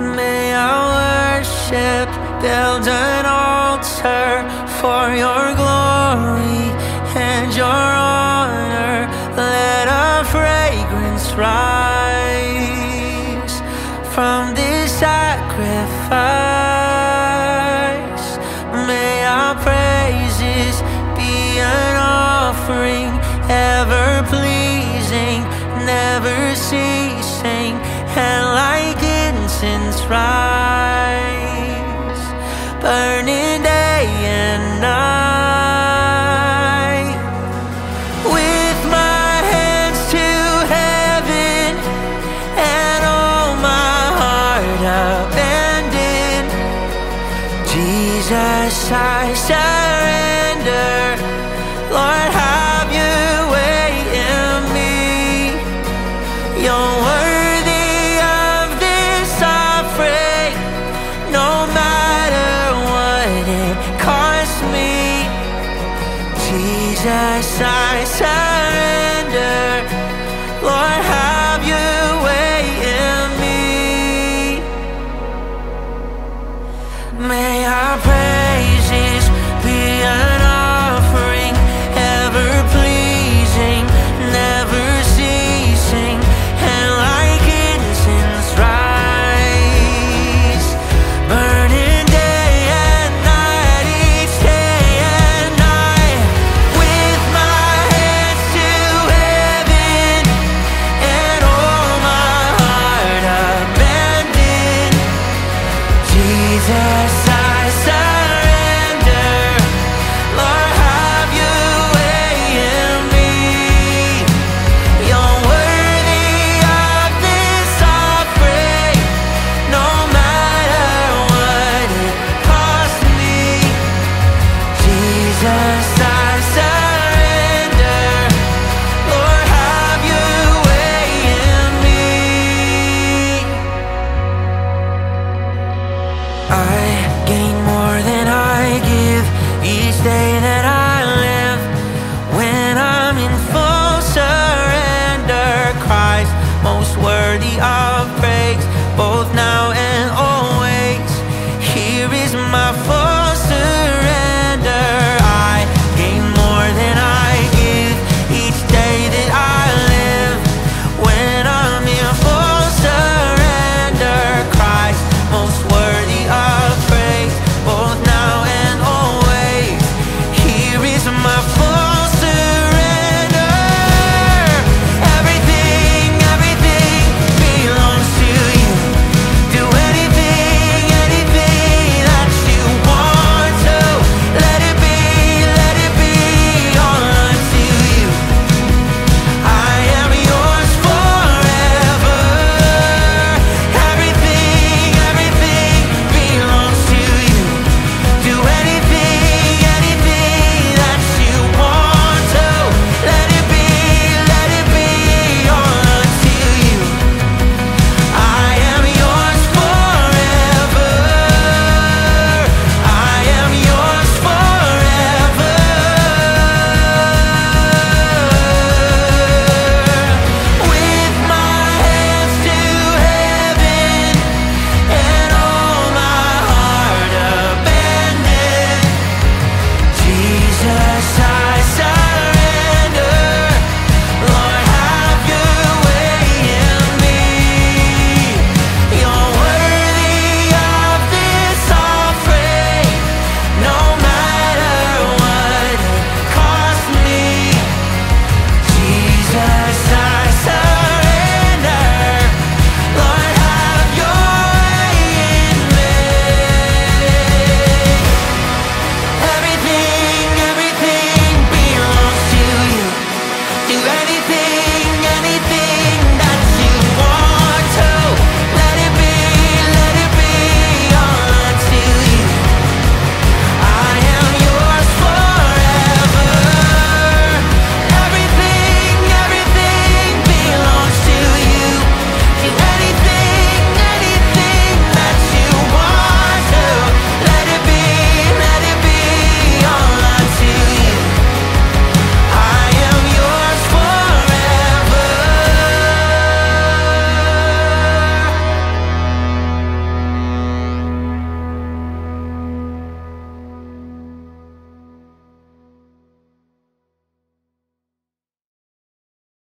May our worship build an altar for your glory and your honor. Let a fragrance rise from this sacrifice. May our praises be an offering, ever pleasing, never ceasing, and like incense rise, burning day and night. With my hands to heaven and all my heart abandoned, Jesus, I surrender. Lord, have your way in me. You're worthy of this offering, no matter what it costs me. Jesus, I surrender.